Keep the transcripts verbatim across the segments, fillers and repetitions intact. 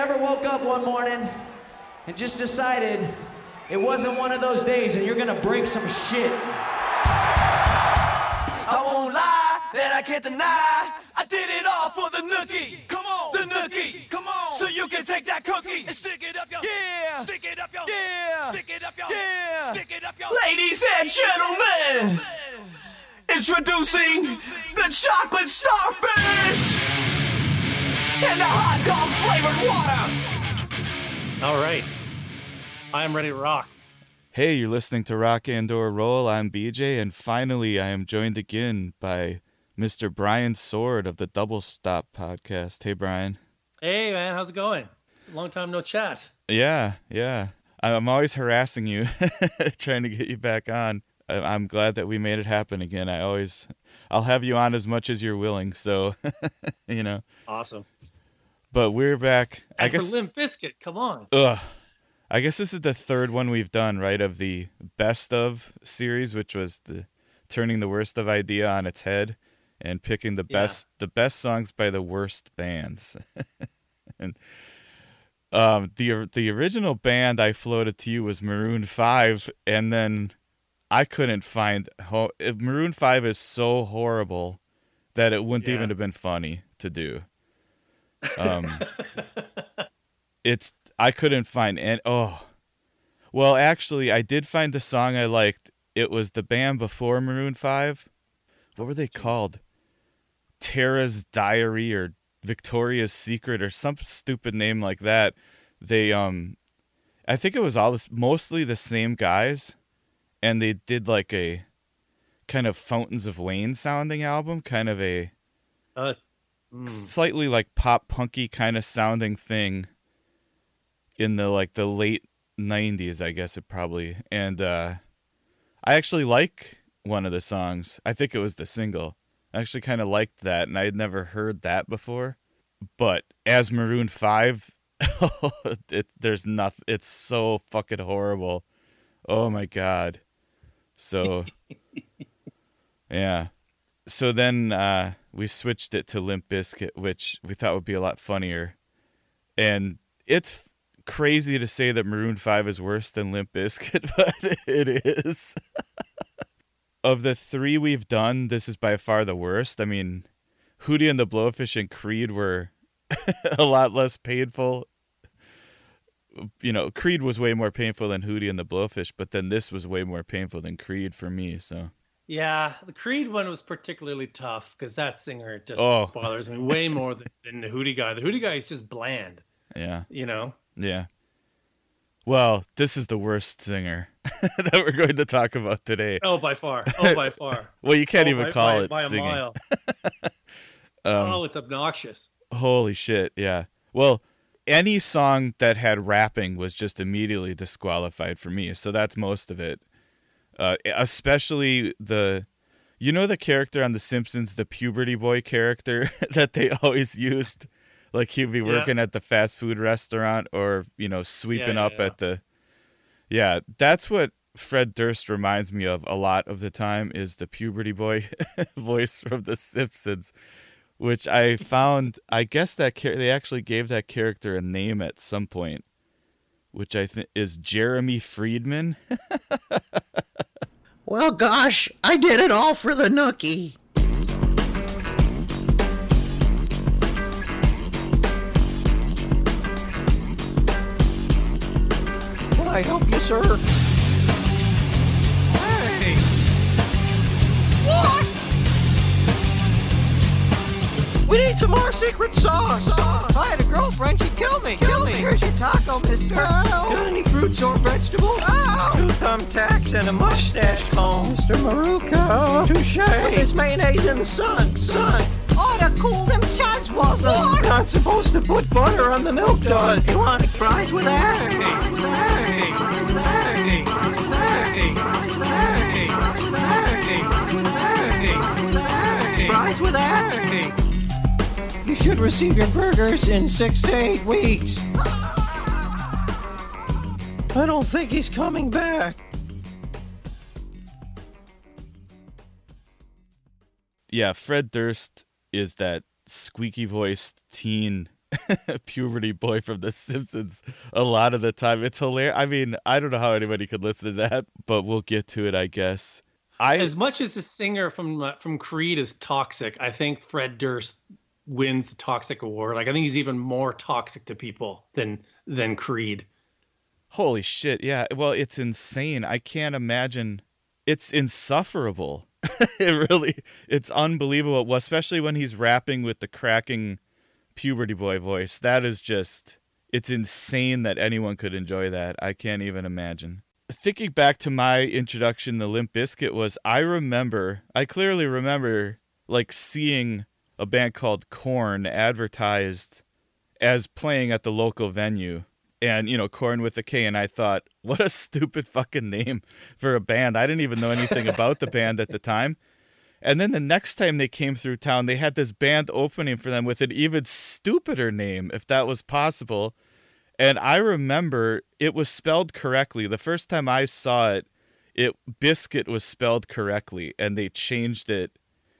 ever woke up one morning and just decided it wasn't one of those days and you're gonna break some shit? I won't lie, that I can't deny. I did it all for the nookie. Come on, the nookie. Come on, so you can take that cookie and stick it up your yeah. Stick it up your yeah. Stick it up your yeah. Stick it up your. Ladies and gentlemen, introducing the chocolate starfish and the hot dog flavored water. All right, I am ready to rock. Hey, you're listening to Rock and/or Roll. I'm B J, and finally I am joined again by Mister Brian Sword of the Double Stop podcast. Hey, Brian. Hey, man. How's it going? Long time no chat. Yeah, yeah. I'm always harassing you, trying to get you back on. I'm glad that we made it happen again. I always, I'll have you on as much as you're willing, so, you know. Awesome. But we're back. And I guess. for Limp Bizkit, come on. Ugh. I guess this is the third one we've done, right, of the best of series, which was the turning the worst of idea on its head and picking the Yeah. best the best songs by the worst bands. and um, the the original band I floated to you was Maroon five, and then I couldn't find ho- Maroon five is so horrible that it wouldn't Yeah. even have been funny to do. Um, it's I couldn't find any. Oh, well, actually, I did find the song I liked. It was the band before Maroon five. What were they Jeez. called? Tara's Diary or Victoria's Secret or some stupid name like that. They, um, I think it was all this, mostly the same guys, and they did like a kind of Fountains of Wayne sounding album, kind of a Uh, mm, slightly like pop punky kind of sounding thing in the like the late nineties, I guess it probably. And uh I actually like one of the songs. I think it was the single. I actually kind of liked that, and I had never heard that before. But as Maroon five, it, there's nothing. It's so fucking horrible. Oh my god. So yeah. So then uh we switched it to Limp Bizkit, which we thought would be a lot funnier. And it's crazy to say that Maroon five is worse than Limp Bizkit, but it is. Of the three we've done, this is by far the worst. I mean, Hootie and the Blowfish and Creed were a lot less painful. You know, Creed was way more painful than Hootie and the Blowfish, but then this was way more painful than Creed for me, so. yeah, the Creed one was particularly tough because that singer just Oh. bothers me way more than, than the Hootie guy. The Hootie guy is just bland, Yeah. you know? Yeah. Well, this is the worst singer that we're going to talk about today. Oh, by far. Oh, by far. Well, you can't Oh, even by, call by, it by singing. a mile. Um, Oh, it's obnoxious. Holy shit, yeah. Well, any song that had rapping was just immediately disqualified for me, so that's most of it. Uh, especially the, you know the character on The Simpsons, the puberty boy character that they always used? Like he'd be Yeah. working at the fast food restaurant or, you know, sweeping Yeah, up yeah, at the... Yeah, that's what Fred Durst reminds me of a lot of the time, is the puberty boy voice from The Simpsons, which I found, I guess that char- they actually gave that character a name at some point, which I think is Jeremy Friedman. Well, gosh, I did it all for the nookie. Can I help you, sir? Hey! What? We need some more secret sauce. If I had a girlfriend, she'd kill me. Kill me. Here's your taco, mister. Got any fruits or vegetables? Two thumbtacks and a mustache comb. Mister Maruka. Touche. Put this mayonnaise in the sun. Sun. Ought to cool them chazwazzles. Not supposed to put butter on the milk duds. You want fries with that? Fries with that. Fries with that. Fries with that. Fries with that. Fries with that. You should receive your burgers in six to eight weeks. I don't think he's coming back. Yeah, Fred Durst is that squeaky voiced teen Puberty Boy from The Simpsons a lot of the time. It's hilarious. I mean, I don't know how anybody could listen to that, but we'll get to it, I guess. I As much as the singer from uh, from Creed is toxic, I think Fred Durst wins the Toxic Award. Like, I think he's even more toxic to people than than Creed. Holy shit, yeah. Well, it's insane. I can't imagine. It's insufferable. It really, it's unbelievable. Well, especially when he's rapping with the cracking Puberty Boy voice. That is just, it's insane that anyone could enjoy that. I can't even imagine. Thinking back to my introduction to Limp Bizkit was, I remember, I clearly remember, like, seeing a band called Korn advertised as playing at the local venue. And, you know, Korn with a K, and I thought, what a stupid fucking name for a band. I didn't even know anything about the band at the time. And then the next time they came through town, they had this band opening for them with an even stupider name, if that was possible. And I remember it was spelled correctly. The first time I saw it, it Biscuit was spelled correctly, and they changed it.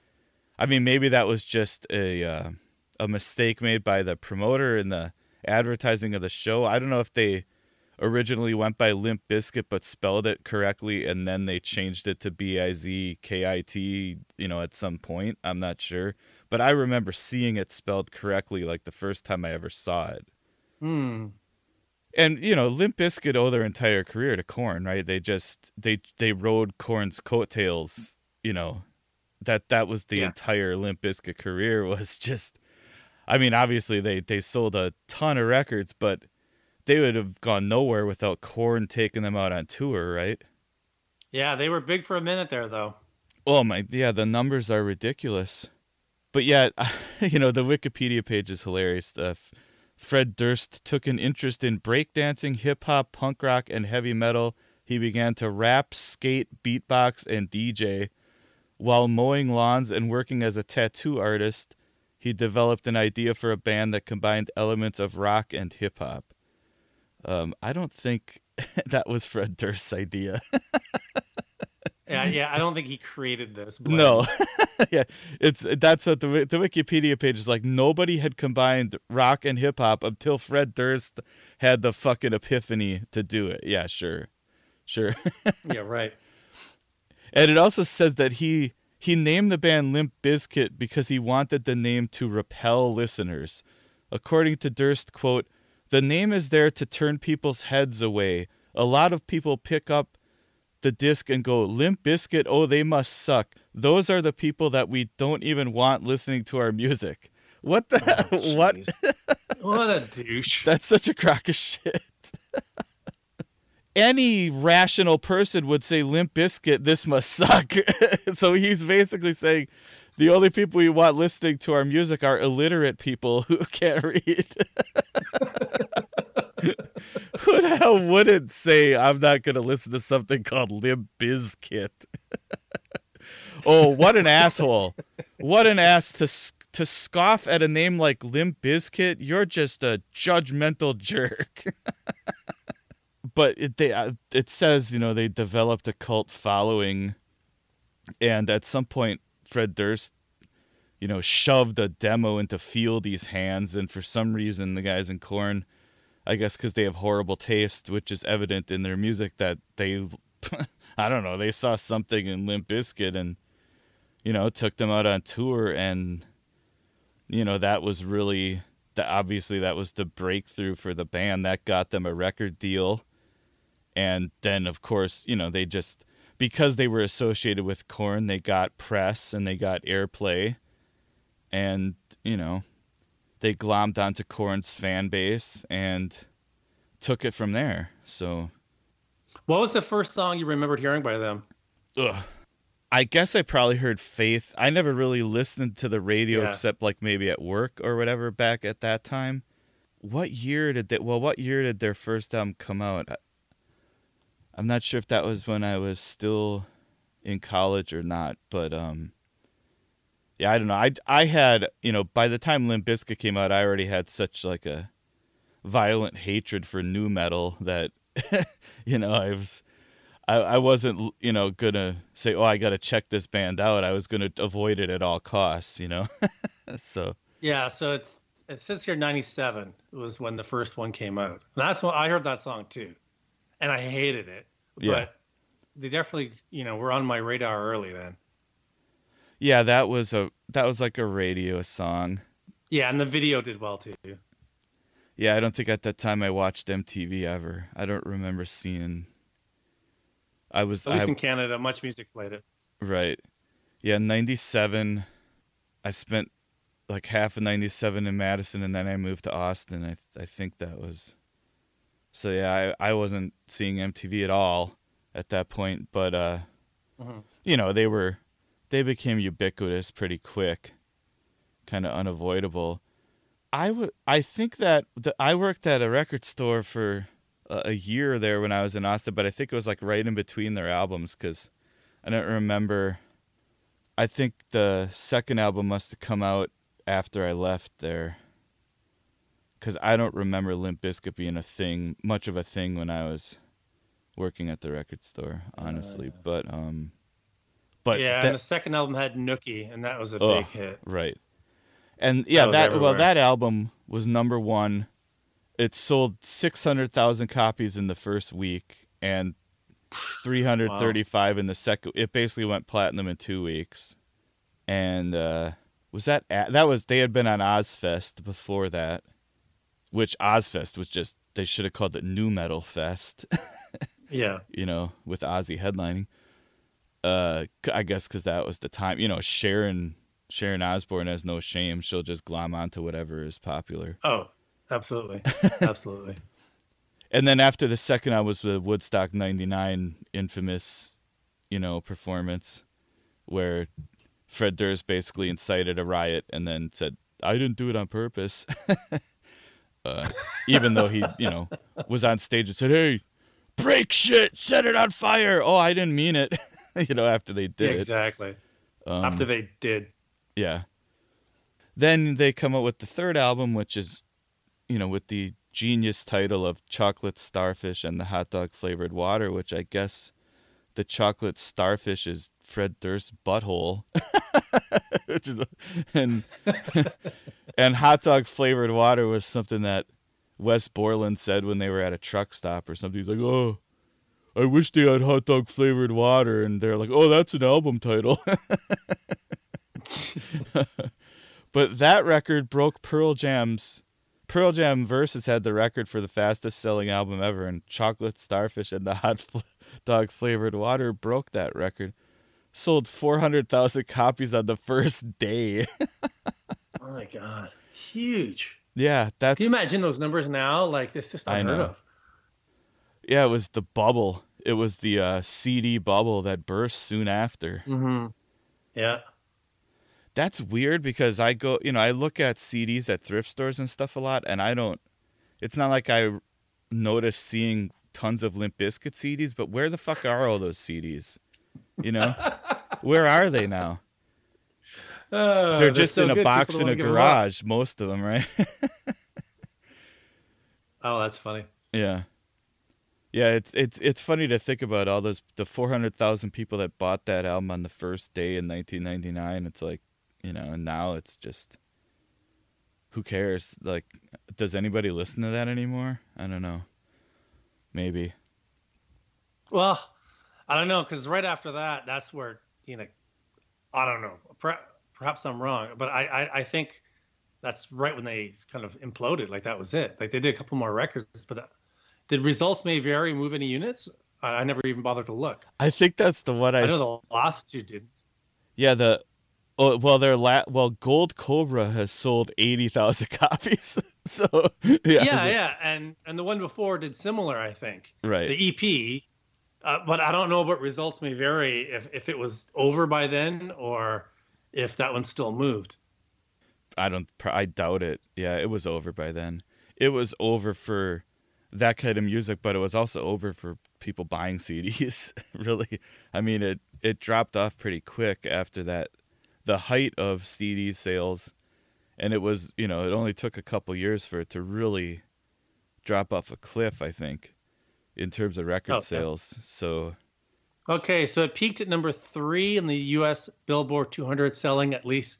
I mean, maybe that was just a uh, a mistake made by the promoter in the advertising of the show. I don't know if they originally went by Limp Bizkit but spelled it correctly and then they changed it to B I Z K I T, you know, at some point. I'm not sure. But I remember seeing it spelled correctly like the first time I ever saw it. Hmm. And, you know, Limp Bizkit owe their entire career to Korn, right? They just, they they rode Korn's coattails, you know. That that was the Yeah. entire Limp Bizkit career was just, I mean, obviously they, they sold a ton of records, but they would have gone nowhere without Korn taking them out on tour, right? Yeah, they were big for a minute there, though. Oh my, yeah, the numbers are ridiculous. But yeah, you know, the Wikipedia page is hilarious stuff. Fred Durst took an interest in breakdancing, hip-hop, punk rock, and heavy metal. He began to rap, skate, beatbox, and D J. While mowing lawns and working as a tattoo artist, he developed an idea for a band that combined elements of rock and hip-hop. Um, I don't think that was Fred Durst's idea. Yeah, yeah. I don't think he created this. blend. No. Yeah, it's that's what the the Wikipedia page is like. Nobody had combined rock and hip hop until Fred Durst had the fucking epiphany to do it. Yeah, sure, sure. Yeah, right. And it also says that he he named the band Limp Bizkit because he wanted the name to repel listeners. According to Durst, quote, "The name is there to turn people's heads away. A lot of people pick up the disc and go, Limp Bizkit, oh, they must suck. Those are the people that we don't even want listening to our music." What the Oh, what? jeez. What a douche. That's such a crock of shit. Any rational person would say, Limp Bizkit, this must suck. So he's basically saying the only people we want listening to our music are illiterate people who can't read. Who the hell wouldn't say, I'm not going to listen to something called Limp Bizkit? Oh, what an asshole. What an ass to to scoff at a name like Limp Bizkit. You're just a judgmental jerk. But it, they, uh, it says, you know, they developed a cult following. And at some point, Fred Durst, you know, shoved a demo into Fieldy's hands. And for some reason, the guys in Korn, I guess because they have horrible taste, which is evident in their music, that they, I don't know, they saw something in Limp Bizkit and, you know, took them out on tour. And, you know, that was really, obviously that was the breakthrough for the band. That got them a record deal. And then, of course, you know, they just, because they were associated with Korn, they got press and they got airplay. And, you know, they glommed onto Korn's fan base and took it from there. So, What was the first song you remembered hearing by them? ugh. I guess I probably heard Faith. I never really listened to the radio Yeah. except like maybe at work or whatever back at that time. What year did they, well, what year did their first album come out? I, I'm not sure if that was when I was still in college or not, but um, yeah, I don't know. I, I had, you know, by the time Limp Bizkit came out, I already had such like a violent hatred for nu metal that, you know, I was, I, I wasn't, you know, gonna say, oh, I got to check this band out. I was gonna avoid it at all costs, you know. So Yeah, so it's it says here ninety-seven was when the first one came out. And that's when I heard that song too, and I hated it. Yeah. But they definitely, you know, were on my radar early then. Yeah, that was a that was like a radio song. Yeah, and the video did well too. Yeah, I don't think at that time I watched M T V ever. I don't remember seeing. I was At least I, in Canada, Much Music played it. Right. Yeah, ninety-seven. I spent like half of ninety-seven in Madison, and then I moved to Austin. I I think that was. So yeah, I, I wasn't seeing M T V at all at that point, but uh, Mm-hmm. you know, they were, they became ubiquitous pretty quick, kind of unavoidable. I would, I think that the, I worked at a record store for a, a year there when I was in Austin, but I think it was like right in between their albums because I don't remember. I think the second album must have come out after I left there. Because I don't remember Limp Bizkit being a thing, much of a thing when I was working at the record store, honestly. Uh, yeah. But, um, but yeah, that, and the second album had Nookie, and that was a oh, big hit. Right. And yeah, that, that well, that album was number one. It sold six hundred thousand copies in the first week and three hundred thirty-five wow. in the second. It basically went platinum in two weeks. And uh, was that, that was, they had been on Ozfest before that. Which Ozfest was just, they should have called it Nu Metal Fest. Yeah. You know, with Ozzy headlining. Uh, I guess because that was the time. You know, Sharon Sharon Osbourne has no shame. She'll just glom onto whatever is popular. Oh, absolutely. Absolutely. And then after the second, I was the Woodstock ninety-nine infamous, you know, performance where Fred Durst basically incited a riot and then said, I didn't do it on purpose. Uh, even though he, you know, was on stage and said, hey, break shit, set it on fire. Oh, I didn't mean it. You know, after they did yeah, exactly. it. Um, after they did. Yeah. Then they come out with the third album, which is, you know, with the genius title of Chocolate Starfish and the Hot Dog Flavored Water, which I guess the chocolate starfish is Fred Durst's butthole. Which is, and and hot dog flavored water was something that Wes Borland said when they were at a truck stop or something. He's like, oh, I wish they had hot dog flavored water. And they're like, oh, that's an album title. But that record broke Pearl Jam's. Pearl Jam Versus had the record for the fastest selling album ever. And Chocolate Starfish and the Hot Dog Flavored Water broke that record. Sold four hundred thousand copies on the first day. Oh, my God. Huge. Yeah. that's. Can you imagine those numbers now? Like, it's just unheard of. Yeah, it was the bubble. It was the uh, C D bubble that burst soon after. Mm-hmm. Yeah. That's weird because I go, you know, I look at C Ds at thrift stores and stuff a lot, and I don't, it's not like I notice seeing tons of Limp Bizkit C Ds, but where the fuck are all those C Ds? You know, where are they now? Uh, they're just they're so in a good, box in a garage, most of them, right? Oh, that's funny. Yeah, yeah. It's it's it's funny to think about all those the four hundred thousand people that bought that album on the first day in nineteen ninety-nine. It's like, you know, and now it's just, who cares? Like, does anybody listen to that anymore? I don't know. Maybe. Well, I don't know, because right after that, that's where, you know, I don't know. Perhaps I'm wrong, but I, I, I think that's right when they kind of imploded. Like, that was it. Like, they did a couple more records, but uh, did Results May Vary move any units? I, I never even bothered to look. I think that's the one I... I know the last two didn't. Yeah, the... Oh, well, their la- well, Gold Cobra has sold eighty thousand copies. So, yeah. Yeah, yeah, and, and the one before did similar, I think. Right. The E P... Uh, but I don't know about Results May Vary, if, if it was over by then or if that one still moved. I don't, I doubt it. Yeah, it was over by then. It was over for that kind of music, but it was also over for people buying C Ds, really. I mean, it, it dropped off pretty quick after that, the height of C D sales. And it was, you know, it only took a couple years for it to really drop off a cliff, I think, in terms of record okay. sales. So, okay, so it peaked at number three in the U S Billboard two hundred, selling at least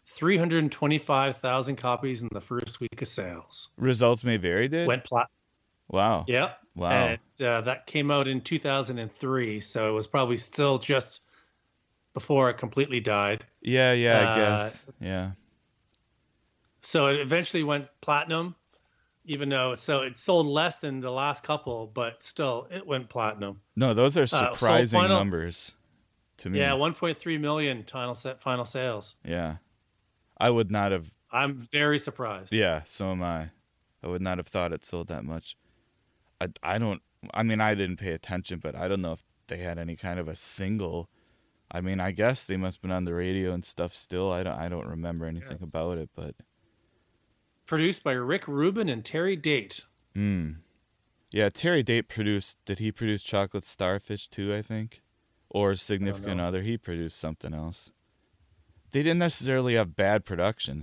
three hundred twenty-five thousand copies in the first week of sales. Results May Vary did? Went plat. Wow. Yep. Wow. And uh, that came out in two thousand three, so it was probably still just before it completely died. Yeah, yeah, I Uh, guess. Yeah. So it eventually went platinum, even though so it sold less than the last couple, but still it went platinum. No, those are so surprising final- numbers to me. Yeah, one point three million final set final sales. Yeah. I would not have. I'm very surprised. Yeah, so am I. I would not have thought it sold that much. I, I don't. I mean, I didn't pay attention, but I don't know if they had any kind of a single. I mean, I guess they must have been on the radio and stuff still. I don't. I don't remember anything Yes. about it, but. Produced by Rick Rubin and Terry Date. Hmm. Yeah, Terry Date produced. Did he produce Chocolate Starfish too? I think, or Significant know. Other. He produced something else. They didn't necessarily have bad production.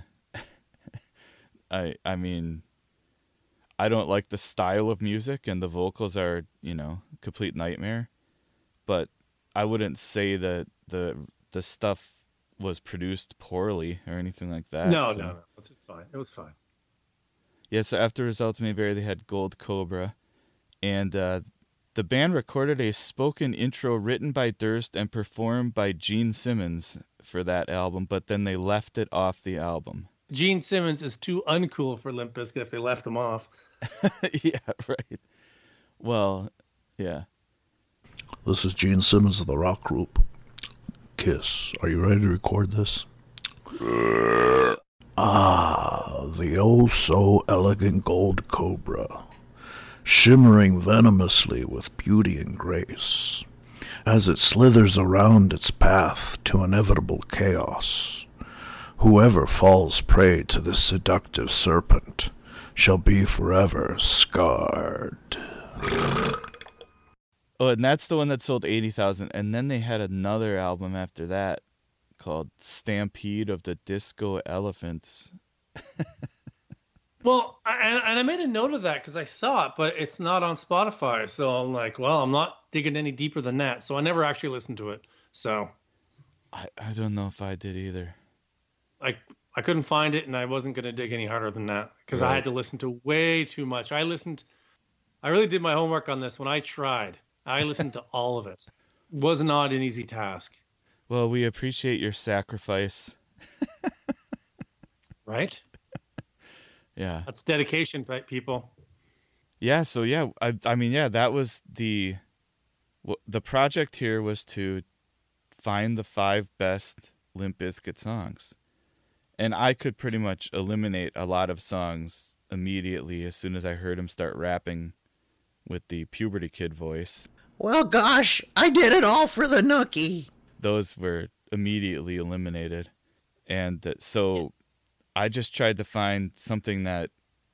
I. I mean. I don't like the style of music, and the vocals are, you know, complete nightmare. But I wouldn't say that the the stuff was produced poorly or anything like that. No, so. no, no. It's fine. It was fine. Yeah, so after Results May Vary, they had Gold Cobra. And uh, the band recorded a spoken intro written by Durst and performed by Gene Simmons for that album, but then they left it off the album. Gene Simmons is too uncool for Limp Bizkit if they left him off. Yeah, right. Well, yeah. This is Gene Simmons of the rock group Kiss. Are you ready to record this? Ah, the oh-so-elegant gold cobra, shimmering venomously with beauty and grace, as it slithers around its path to inevitable chaos. Whoever falls prey to this seductive serpent shall be forever scarred. Oh, and that's the one that sold eighty thousand. And then they had another album after that called Stampede of the Disco Elephants. Well, I, and, and I made a note of that because I saw it, but it's not on Spotify. So I'm like, well, I'm not digging any deeper than that. So I never actually listened to it. So I, I don't know if I did either. I I couldn't find it, and I wasn't going to dig any harder than that because I Right. had to listen to way too much. I listened, I really did my homework on this when I tried. I listened to all of it. Was not an easy task, Well, we appreciate your sacrifice. right? Yeah. That's dedication, pe- people. Yeah, so yeah, I I mean, yeah, that was the w- the project here was to find the five best Limp Bizkit songs. And I could pretty much eliminate a lot of songs immediately as soon as I heard him start rapping with the Puberty Kid voice. Well, gosh, I did it all for the nookie. Those were immediately eliminated. And that, so I just tried to find something that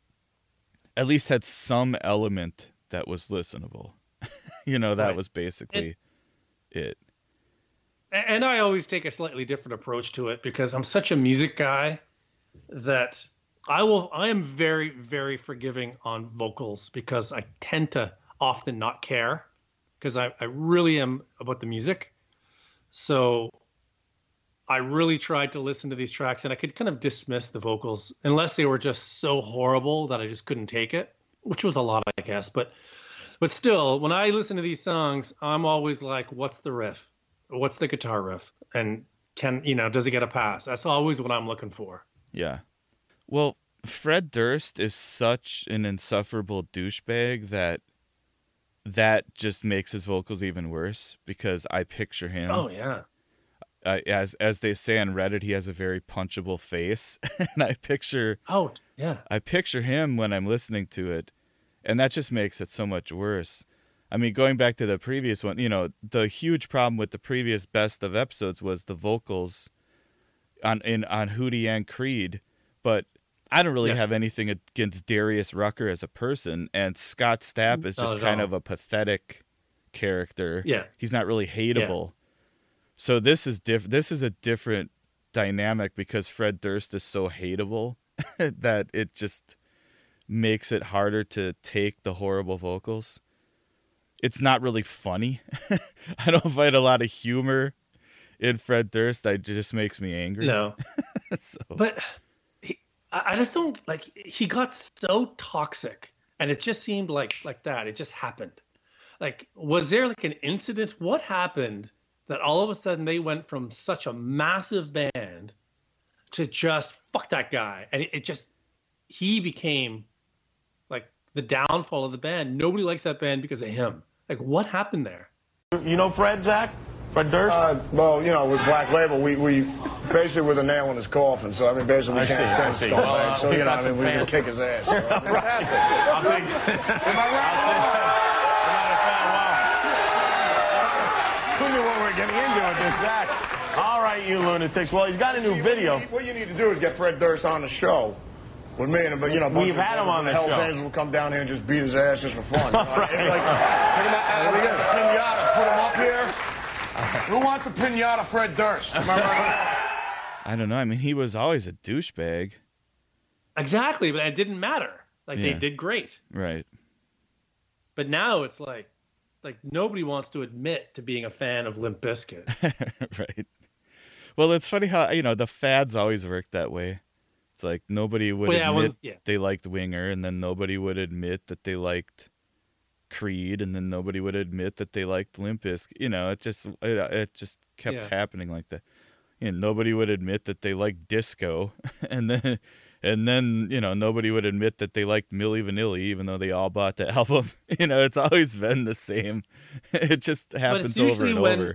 at least had some element that was listenable. You know, that Right. was basically it. A- And I always take a slightly different approach to it because I'm such a music guy that I will. I am very, very forgiving on vocals because I tend to often not care because I, I really am about the music. So I really tried to listen to these tracks and I could kind of dismiss the vocals unless they were just so horrible that I just couldn't take it, which was a lot, I guess. But but still, when I listen to these songs, I'm always like, what's the riff? What's the guitar riff? And can, you know, does it get a pass? That's always what I'm looking for. Yeah. Well, Fred Durst is such an insufferable douchebag that that just makes his vocals even worse because I picture him. Oh, yeah. Uh, as as they say on Reddit, he has a very punchable face, and I picture Oh, yeah. I picture him when I'm listening to it, and that just makes it so much worse. I mean, going back to the previous one, you know, the huge problem with the previous best of episodes was the vocals on in on Hootie and Creed, but I don't really Yeah. have anything against Darius Rucker as a person, and Scott Stapp is Not just at kind all. of a pathetic character. Yeah. He's not really hateable. So this is diff- this is a different dynamic because Fred Durst is so hateable that it just makes it harder to take the horrible vocals. It's not really funny. I don't find a lot of humor in Fred Durst. That just makes me angry. No. so. But he, I I just don't like. He got so toxic, and it just seemed like like that. It just happened. Like, was there like an incident? What happened that all of a sudden they went from such a massive band to just fuck that guy, and it, it just he became like the downfall of the band. Nobody likes that band because of him. Like, what happened there? You know Fred, Zach? Fred Durst? Uh, well, you know, with Black Label, we, we basically were the nail in his coffin. So, I mean, basically, we I can't see, stand I see. scumbag. Well, uh, so, we you know, got I mean, some we fans. would kick his ass. So, that's fantastic. I'll take, am I right? Who knew what we were getting into with this, Zach? All right, you lunatics. Well, he's got a new See, video. What you, what you need to do is get Fred Durst on the show. With me and, you know, a bunch We've of had him on the Hell's show. Angels will come down here and just beat his ass just for fun. You know? Right. And, like, pick him up, and we get a pinata, put him up here. Who wants a pinata, Fred Durst? Am I right? I don't know. I mean, he was always a douchebag. Exactly, but it didn't matter. Like, Yeah. they did great. Right. But now it's like, like nobody wants to admit to being a fan of Limp Bizkit. Right. Well, it's funny how, you know, the fads always work that way. It's like nobody would Well, yeah, admit well, yeah. they liked Winger, and then nobody would admit that they liked Creed, and then nobody would admit that they liked Limp Bizkit. You know, it just it, it just kept Yeah. happening like that. You know, nobody would admit that they liked disco, and then and then you know nobody would admit that they liked Milli Vanilli, even though they all bought the album. You know, it's always been the same. It just happens over usually and when- over.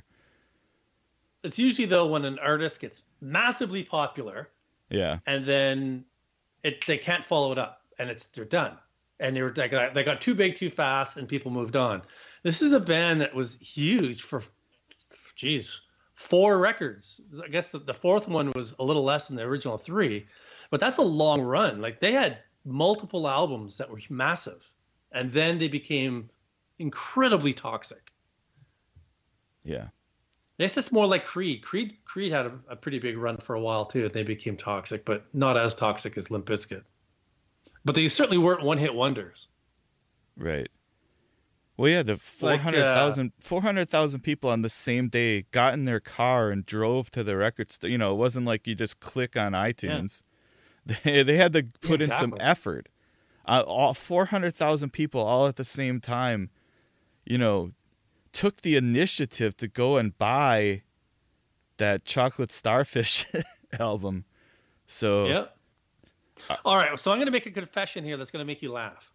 It's usually though when an artist gets massively popular Yeah. and then it they can't follow it up and it's they're done and they were they got, they got too big too fast and people moved on. This is a band that was huge for, geez, four records. I guess the, the fourth one was a little less than the original three, but that's a long run. Like they had multiple albums that were massive, and then they became incredibly toxic. Yeah. I guess it's more like Creed. Creed Creed had a, a pretty big run for a while too, and they became toxic, but not as toxic as Limp Bizkit. But they certainly weren't one-hit wonders. Right. Well, yeah, the four hundred thousand uh, four hundred thousand people on the same day got in their car and drove to the record store. You know, it wasn't like you just click on iTunes. They, they had to put in some Exactly. effort. Uh, all four hundred thousand people all at the same time, you know, took the initiative to go and buy that Chocolate Starfish album. So, Yep. All right, so I'm going to make a confession here that's going to make you laugh.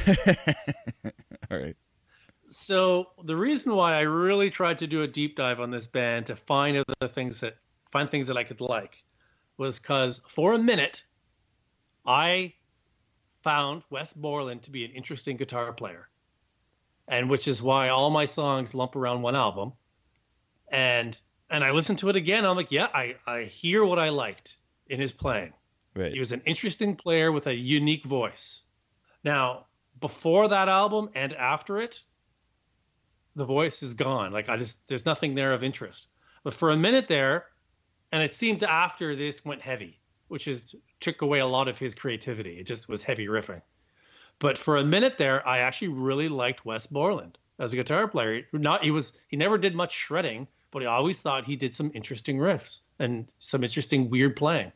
all right. So the reason why I really tried to do a deep dive on this band to find other things that find things that I could like was because for a minute I found Wes Borland to be an interesting guitar player, and which is why all my songs lump around one album. And and I listened to it again. I'm like, yeah, I I hear what I liked in his playing. Right. He was an interesting player with a unique voice. Now, before that album and after it, the voice is gone. Like I just, there's nothing there of interest. But for a minute there, and it seemed after this went heavy, which is took away a lot of his creativity. It just was heavy riffing. But for a minute there, I actually really liked Wes Borland as a guitar player. Not he was he never did much shredding, but I always thought he did some interesting riffs and some interesting weird playing.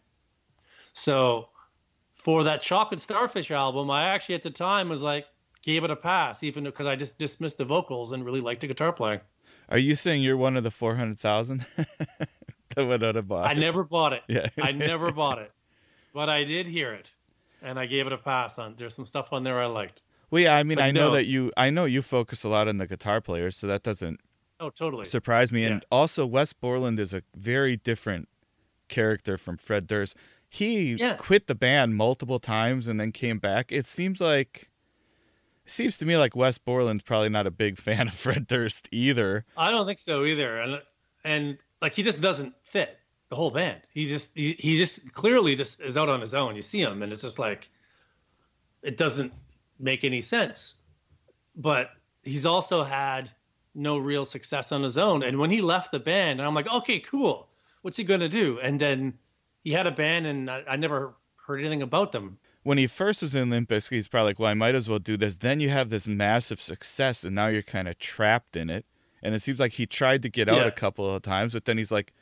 So for that Chocolate Starfish album, I actually at the time was like, gave it a pass, even because I just dismissed the vocals and really liked the guitar playing. Are you saying you're one of the four hundred thousand that would not have bought I it? never bought it. Yeah. I never bought it, but I did hear it, and I gave it a pass. On there's some stuff on there I liked. Well, yeah, I mean, But I know no. that you, I know you focus a lot on the guitar players, so that doesn't Oh, totally. surprise me. And Yeah. also, Wes Borland is a very different character from Fred Durst. He Yeah. quit the band multiple times and then came back. It seems like, it seems to me like Wes Borland's probably not a big fan of Fred Durst either. I don't think so either, and and like he just doesn't fit the whole band. He just he, he just clearly just is out on his own. You see him, and it's just like it doesn't make any sense. But he's also had no real success on his own. And when he left the band, and I'm like, okay, cool. What's he gonna do? And then he had a band, and I, I never heard anything about them. When he first was in Limp Bizkit, he's probably like, well, I might as well do this. Then you have this massive success, and now you're kind of trapped in it. And it seems like he tried to get out Yeah. a couple of times, but then he's like,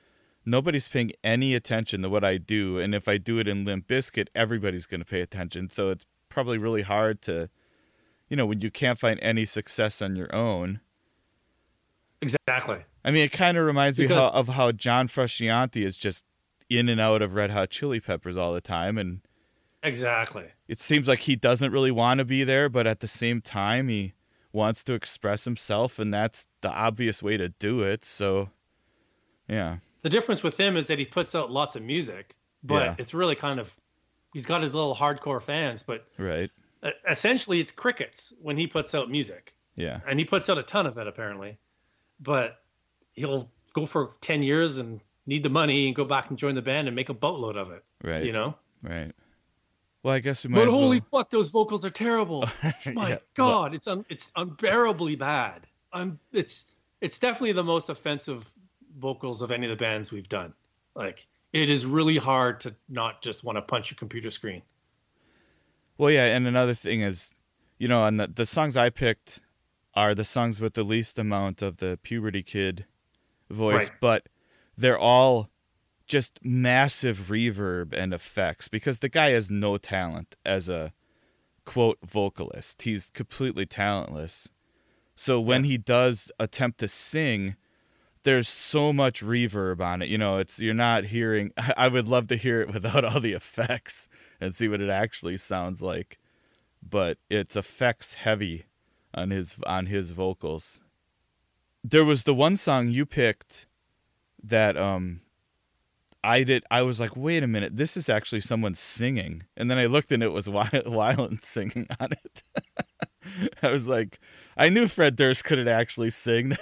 nobody's paying any attention to what I do, and if I do it in Limp Bizkit, everybody's going to pay attention. So it's probably really hard to, you know, when you can't find any success on your own. Exactly. I mean, it kind of reminds Because, me how, of how John Frusciante is just in and out of Red Hot Chili Peppers all the time, and exactly. it seems like he doesn't really want to be there, but at the same time, he wants to express himself, and that's the obvious way to do it. So, yeah. The difference with him is that he puts out lots of music, but Yeah. it's really kind of, he's got his little hardcore fans, but Right. uh, essentially it's crickets when he puts out music. Yeah. And he puts out a ton of it apparently, but he'll go for ten years and need the money and go back and join the band and make a boatload of it. Right. You know? Right. Well, I guess we might But as holy well... fuck, those vocals are terrible. My Yeah, God, it's un- it's unbearably bad. Un- it's it's definitely the most offensive vocals of any of the bands we've done. Like, it is really hard to not just want to punch your computer screen. Well, yeah, and another thing is, you know, and the, the songs I picked are the songs with the least amount of the puberty kid voice, Right. but they're all just massive reverb and effects because the guy has no talent as a, quote, vocalist. He's completely talentless. So when he does attempt to sing, there's so much reverb on it. You know, it's you're not hearing... I would love to hear it without all the effects and see what it actually sounds like. But it's effects heavy on his on his vocals. There was the one song you picked that um I did I was like, wait a minute, this is actually someone singing. And then I looked and it was Weiland singing on it. I was like, I knew Fred Durst couldn't actually sing.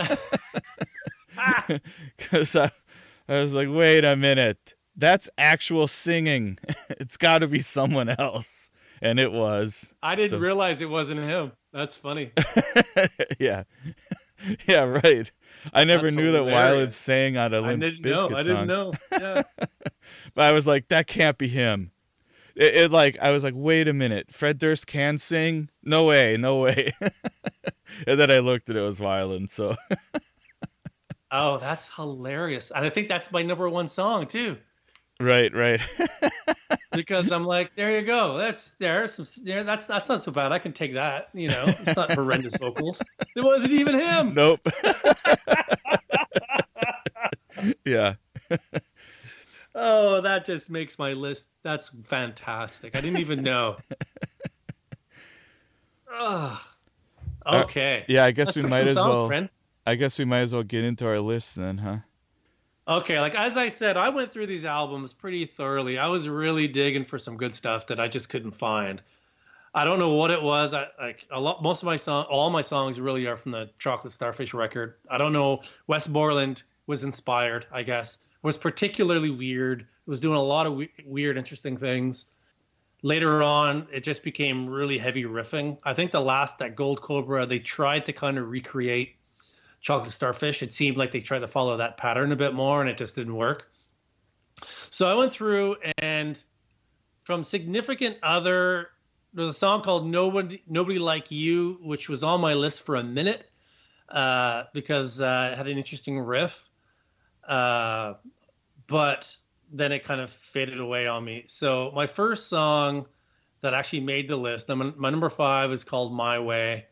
Because I, I was like, wait a minute, that's actual singing. It's got to be someone else. And it was. I didn't so. realize it wasn't him. That's funny. Yeah. Yeah, right. I never That's knew hilarious. that Weiland sang on a Limp I didn't Bizkit know. I song. didn't know. Yeah. But I was like, that can't be him. It, it like I was like, wait a minute, Fred Durst can sing? No way, no way. And then I looked and it was Weiland. So. Oh, that's hilarious. And I think that's my number one song too. Right, right. Because I'm like, there you go. That's there. Some there. That's that's not so bad. I can take that. You know, it's not horrendous vocals. It wasn't even him. Nope. Yeah. Oh, that just makes my list. That's fantastic. I didn't even know. Ugh. Okay. Uh, yeah, I guess Let's we pick might some as songs, well. friend. I guess we might as well get into our list then, huh? Okay, like as I said, I went through these albums pretty thoroughly. I was really digging for some good stuff that I just couldn't find. I don't know what it was. I like a lot. Most of my song, all my songs really are from the Chocolate Starfish record. I don't know. Wes Borland was inspired, I guess. Was particularly weird. It was doing a lot of we- weird, interesting things. Later on, it just became really heavy riffing. I think the last, that Gold Cobra, they tried to kind of recreate Chocolate Starfish. It seemed like they tried to follow that pattern a bit more, and it just didn't work. So I went through, and from Significant Other, there's a song called Nobody Nobody Like You, which was on my list for a minute uh, because uh, it had an interesting riff. Uh, but then it kind of faded away on me. So my first song that actually made the list, my, my number five is called My Way.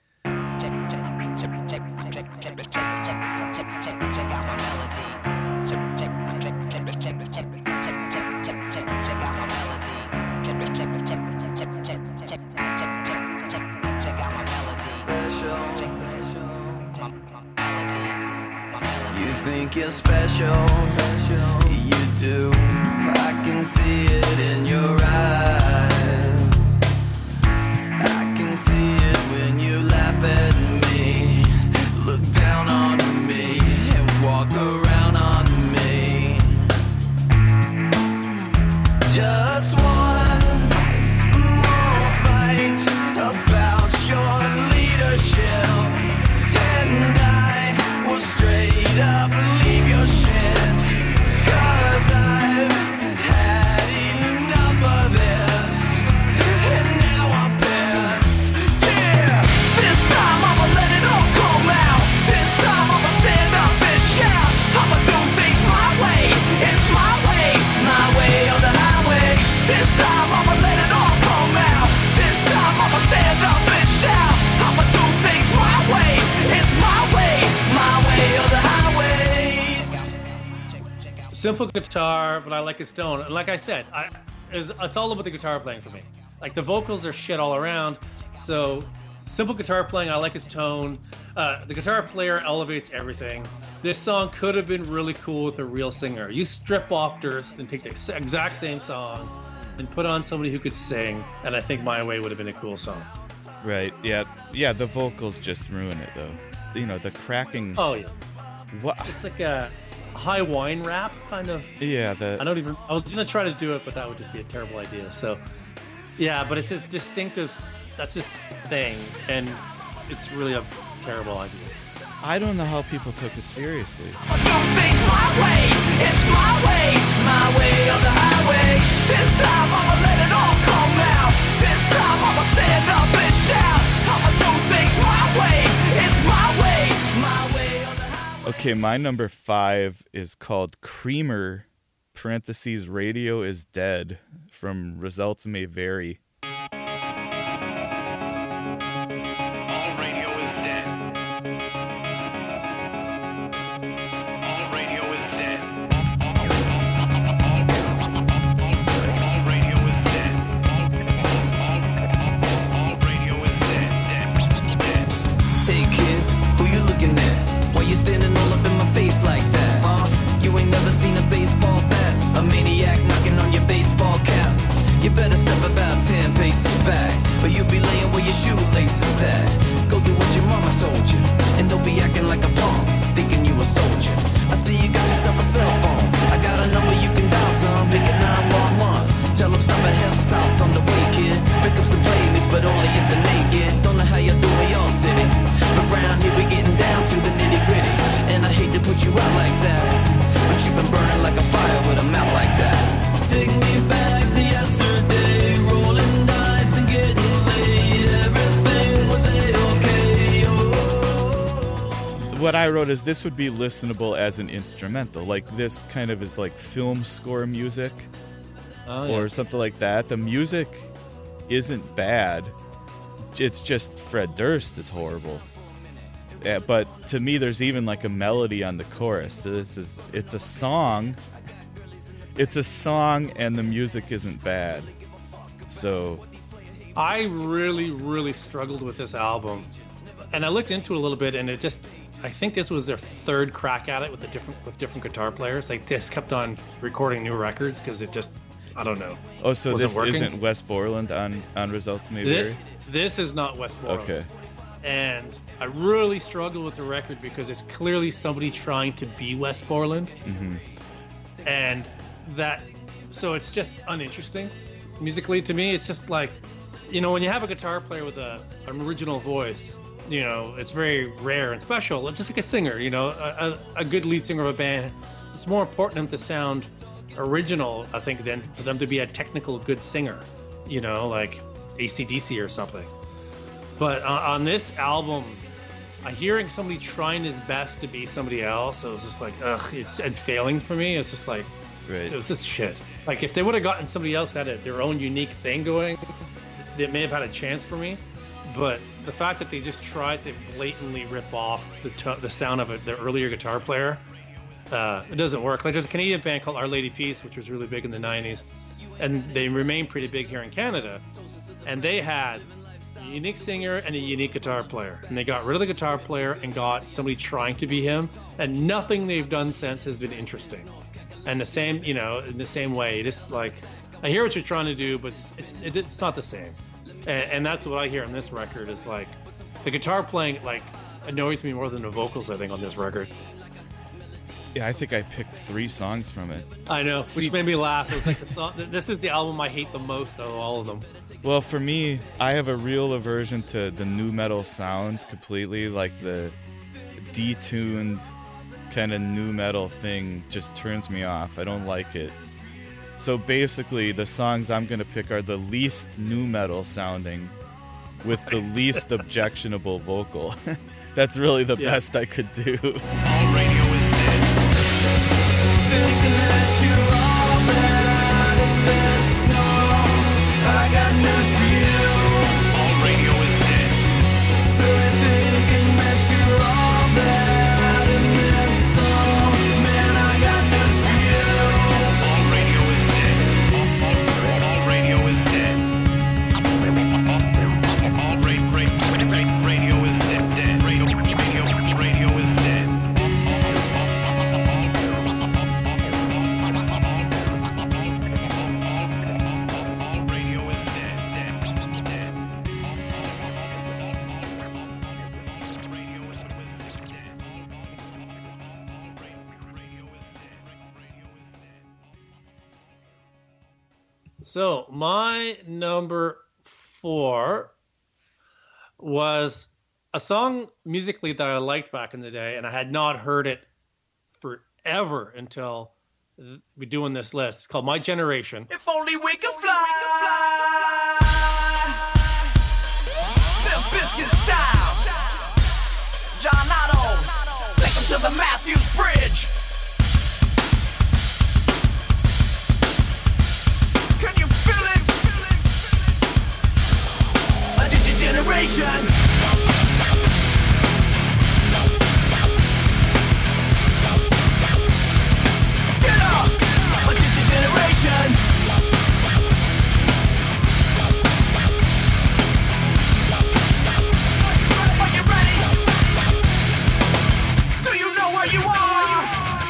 You think you're special, you do. I can see it in your eyes. I can see it when you laugh at me, look down on me, and walk around on me. Just one more fight about your leadership, and I will straight up leave your shit. Cause I've had enough of this, and now I'm pissed. simple guitar, but I like his tone. And like I said, I, it's, it's all about the guitar playing for me. Like the vocals are shit all around. So simple guitar playing, I like his tone. Uh, the guitar player elevates everything. This song could have been really cool with a real singer. You strip off Durst and take the exact same song and put on somebody who could sing, and I think My Way would have been a cool song. Right, yeah. Yeah, the vocals just ruin it, though. You know, the cracking... Oh, yeah. What? It's like a high whine rap, kind of. Yeah, the... I don't even... I was going to try to do it, but that would just be a terrible idea. So, yeah, but it's his distinctive... That's his thing, and it's really a terrible idea. I don't know how people took it seriously. I do things my way, it's my way, my way on the highway. This time I'ma let it all come out. This time I'ma stand up and shout. I'ma do things my way, it's my way, my way on the highway. Okay, my number five is called Creamer, parentheses, Radio is Dead, from Results May Vary. Shoelaces at. Go do what your mama told you, and don't be acting like a punk, thinking you a soldier. I see you got yourself a cell phone. I got a number you can dial some. Make it nine one one. Tell them stop at Hef's house on the way, kid. Pick up some playmates, but only if they're naked. Don't know how you doing your city, but round here we getting down to the nitty gritty. And I hate to put you out like that, but you've been burning like a fire with a mouth like that. Take me back to yesterday, rolling dice and getting what I wrote is this would be listenable as an instrumental. Like this kind of is like film score music oh, yeah. or something like that. The music isn't bad. It's just Fred Durst is horrible. Yeah, but to me, there's even like a melody on the chorus. So this is it's a song. It's a song, and the music isn't bad. So I really, really struggled with this album, and I looked into it a little bit, and it just. I think this was their third crack at it with a different with different guitar players. They just kept on recording new records because it just, I don't know. Oh, so this working. Isn't Wes Borland on, on Results May Vary? This, this is not Wes Borland. Okay. And I really struggle with the record because it's clearly somebody trying to be Wes Borland. Mm-hmm. And that, so it's just uninteresting. Musically, to me, it's just like, you know, when you have a guitar player with a, an original voice, you know, it's very rare and special. Just like a singer, you know, a, a good lead singer of a band. It's more important for them to sound original, I think, than for them to be a technical good singer, you know, like A C D C or something. But uh, on this album, uh, hearing somebody trying his best to be somebody else, it was just like, ugh, it's and failing for me. It's just like, right. It was just shit. Like if they would have gotten somebody else who had a, their own unique thing going, they may have had a chance for me. But the fact that they just tried to blatantly rip off the t- the sound of it, the earlier guitar player, uh, it doesn't work. Like there's a Canadian band called Our Lady Peace, which was really big in the nineties, and they remain pretty big here in Canada. And they had a unique singer and a unique guitar player, and they got rid of the guitar player and got somebody trying to be him. And nothing they've done since has been interesting. And the same, you know, in the same way, just like I hear what you're trying to do, but it's it's, it's not the same. And, and that's what I hear on this record is like the guitar playing like annoys me more than the vocals, I think, on this record. Yeah, I think I picked three songs from it. I know, See, which made me laugh. It was like the song, this is the album I hate the most out of all of them. Well, for me, I have a real aversion to the nu metal sound completely. Like the detuned kind of nu metal thing just turns me off. I don't like it. So basically, the songs I'm going to pick are the least nu metal sounding with the least objectionable vocal. That's really the yeah. best I could do. All radio is dead. Thinking that you're all that in this song. I got news for you. All radio is dead. So you're thinking that you're all that in this song. Man, I got news for you. So my number four was a song musically that I liked back in the day, and I had not heard it forever until we're doing this list. It's called My Generation. If only we could fly. Limp Bizkit style. John Otto. Take him to the Matthews Bridge. Can you feel it? A digital generation. Get up! A digital generation. Are you ready? Do you know where you are?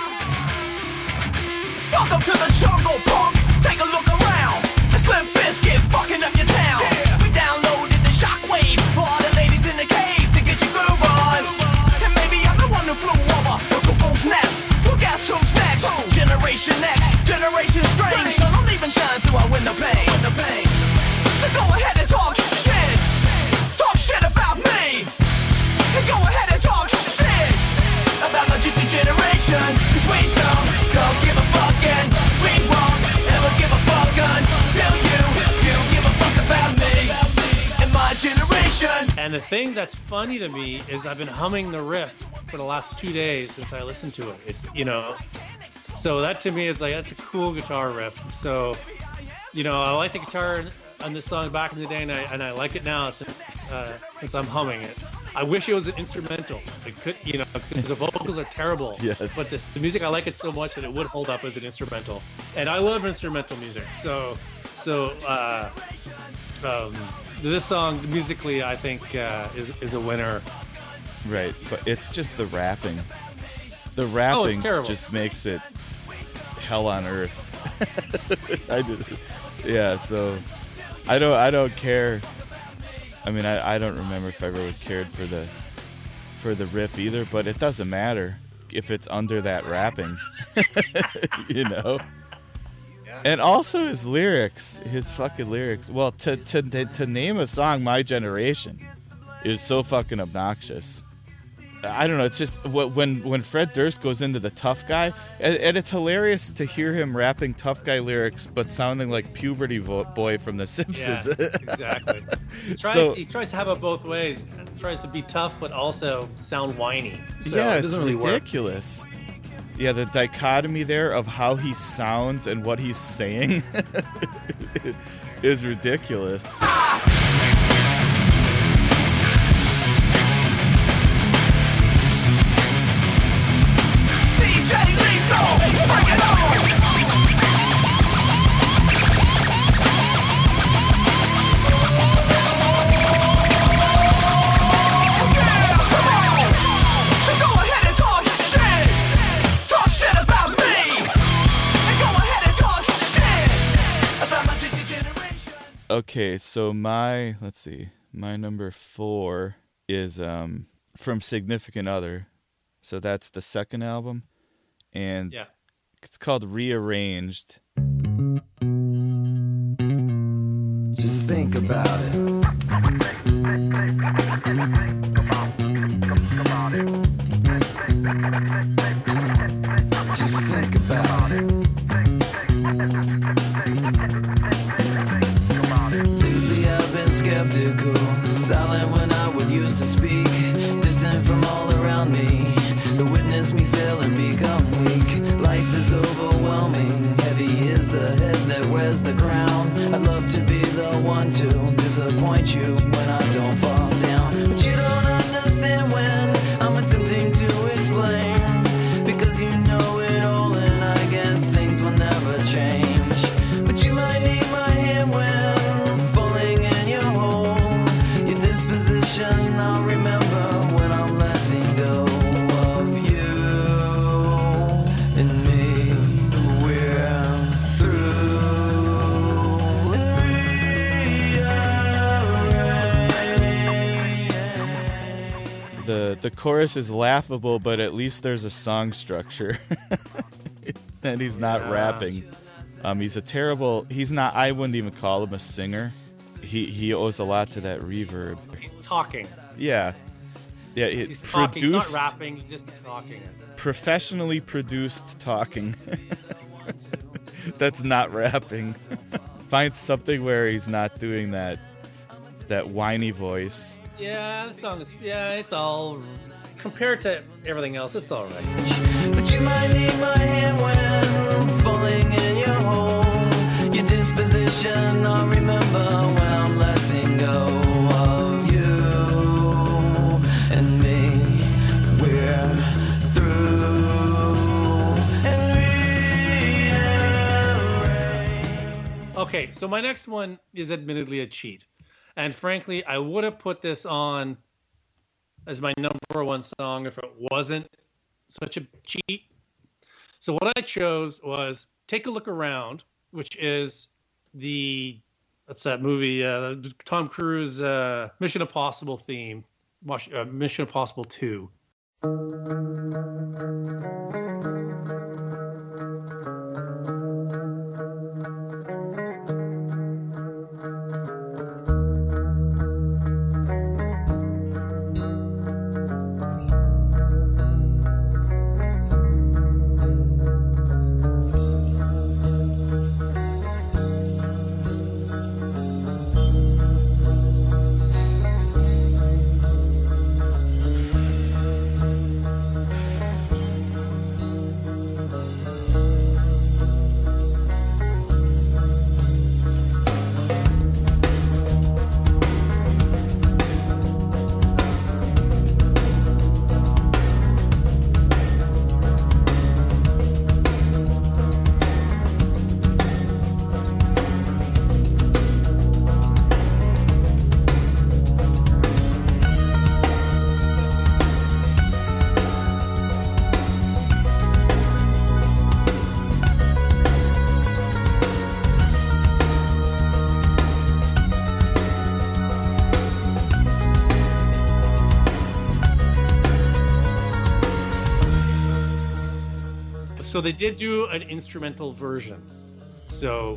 Welcome to the jungle, punk. Take a look around. It's Limp Bizkit fucking up your town. Yeah. We downloaded the shockwave for all the ladies in the cave to get your groove on. And maybe I'm the one who flew over the cuckoo's nest. Well, guess who's next? Generation X, Generation Strange. So don't even shine through our window pane. Window pane. So go ahead and talk shit. Talk shit about me. And go ahead and talk shit about my G T generation. Cause we don't, don't give a fuck and we won't ever give a fuck until you, you give a fuck about me and my generation. And the thing that's funny to me is I've been humming the riff for the last two days since I listened to it. It's, you know, so that to me is like, that's a cool guitar riff. So, you know, I like the guitar on this song back in the day, and I and I like it now since uh, since I'm humming it. I wish it was an instrumental. It could, you know, because the vocals are terrible. Yes. But this, the music, I like it so much that it would hold up as an instrumental. And I love instrumental music. So, so uh, um, this song musically, I think, uh, is is a winner. Right, but it's just the rapping. The Oh, rapping it's terrible. just makes it hell on earth. I did, yeah. So I don't, I don't care. I mean, I, I don't remember if I really cared for the for the riff either, but it doesn't matter if it's under that rapping, you know. And also his lyrics, his fucking lyrics. Well, to to to name a song "My Generation" is so fucking obnoxious. I don't know. It's just when when Fred Durst goes into the tough guy, and, and it's hilarious to hear him rapping tough guy lyrics, but sounding like puberty vo- boy from The Simpsons. Yeah, exactly. He tries, So- he tries to have it both ways. He tries to be tough, but also sound whiny. So yeah, it it's doesn't really work. ridiculous. Yeah, the dichotomy there of how he sounds and what he's saying is ridiculous. D J Lethal, bring it on! Yeah, come on! So go ahead and talk shit! Talk shit about me! And go ahead and talk shit about my G T generation! Okay, so my let's see, my number four is um from Significant Other, so that's the second album, and Yeah. it's called Rearranged. Just think about it. Just think about it. Lately I've been skeptical, silent when I would used to speak, distant from all around me, to witness me fail and become weak. Life is overwhelming, heavy is the head that wears the crown. I'd love to be the one to disappoint you when I don't fall down, but you don't understand when I'm attempting to explain, because you know it all and I guess things will never change. But you might need my hand when falling in your hole. Your disposition I'll remember when I'm letting go of you and me. We're through and The the chorus is laughable, but at least there's a song structure. And he's not Yeah. rapping. Um, he's a terrible. He's not. I wouldn't even call him a singer. He he owes a lot to that reverb. He's talking. Yeah, yeah. It He's produced, talking. He's not rapping. He's just talking. Professionally produced talking. That's not rapping. Find something where he's not doing that that whiny voice. Yeah, the song is. Yeah, it's all compared to everything else. It's all right. But you might need my hand when falling in your hole. Your disposition, I'll remember when I'm letting go of you and me. We're through. And okay, so my next one is admittedly a cheat. And frankly, I would have put this on as my number one song if it wasn't such a cheat. So what I chose was Take a Look Around, which is the, what's that movie, uh, Tom Cruise uh, Mission Impossible theme, uh, Mission Impossible two. So they did do an instrumental version. So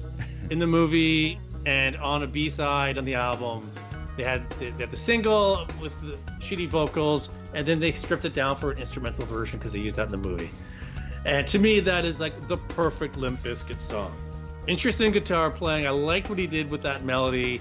in the movie and on a B-side on the album, they had, they had the single with the shitty vocals, and then they stripped it down for an instrumental version because they used that in the movie. And to me, that is like the perfect Limp Bizkit song. Interesting guitar playing. I liked what he did with that melody.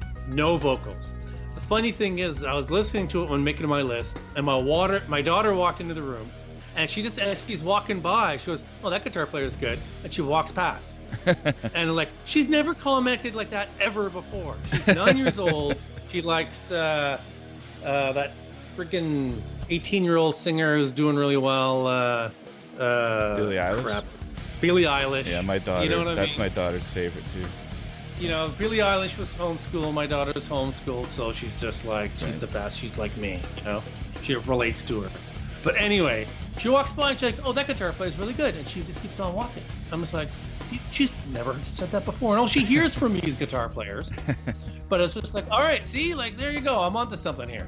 No vocals. The funny thing is, I was listening to it when making my list, and my water, my daughter walked into the room. And she just, as she's walking by, she goes, "Oh, that guitar player is good." And she walks past. And like, she's never commented like that ever before. She's nine years old. She likes uh, uh, that freaking eighteen-year-old singer who's doing really well. Uh, uh, Billie Eilish? Crap. Billie Eilish. Yeah, my daughter. You know what I that's mean? my daughter's favorite, too. You know, Billie Eilish was homeschooled. My daughter's homeschooled, so she's just like, she's Right. the best. She's like me, you know? She relates to her. But anyway, she walks by and she's like, "Oh, that guitar player is really good." And she just keeps on walking. I'm just like, she's never said that before. And all she hears from me is guitar players. But it's just like, all right, see, like, there you go. I'm onto something here.